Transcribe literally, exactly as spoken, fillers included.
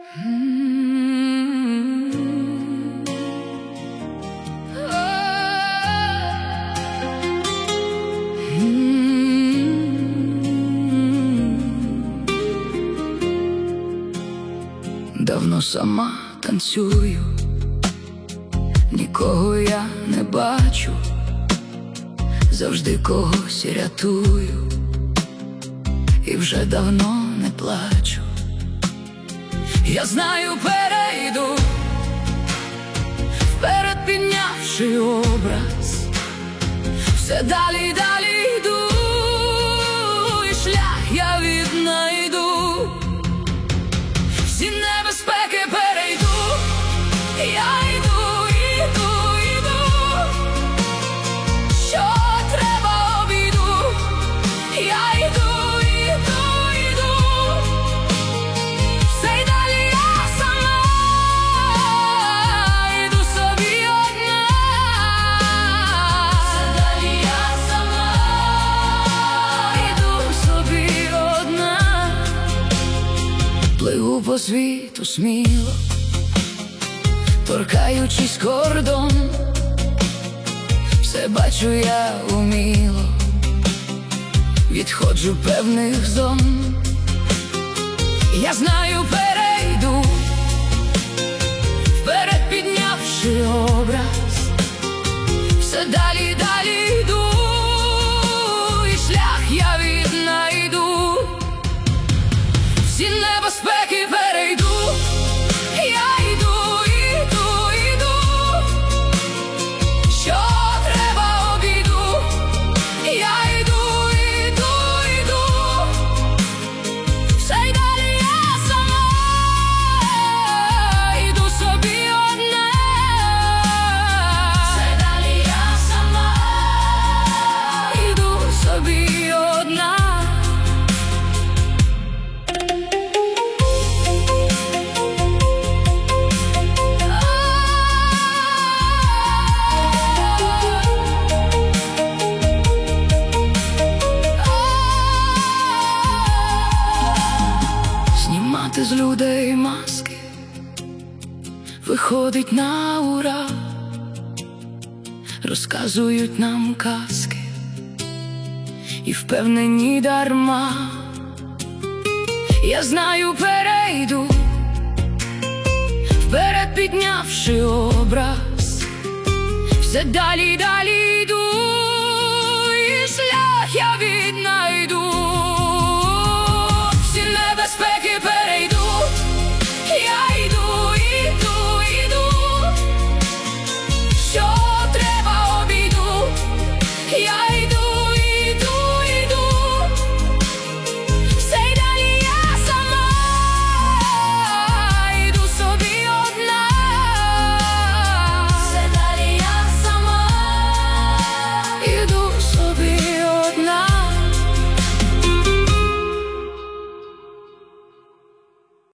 Давно сама танцюю, нікого я не бачу, завжди когось рятую, і вже давно не плачу. Я знаю, перейду, вперед піднявши образ, все далі й далі йду, і шлях я віднайду. Всі небезпеки перейду, я йду, йду, йду, що треба обійду, я йду, йду, йду, все й далі я сама, йду собі одна, все далі я сама, йду собі одна. Пливу по світу сміло, торкаючись кордон, все бачу я уміло, відходжу певних зон. Я знаю, перейду, вперед піднявши образ, все далі й далі йду, і шлях я віднайду. Всі небезпеки перейду, я йду, йду, йду, що треба обійду, я йду, йду, йду, все й далі я сама, йду собі одна, все далі я сама, йду собі одна. Знімати з людей маски виходить на ура, розказують нам казки і впевнені дарма. Я знаю, перейду, вперед піднявши образ, все далі й далі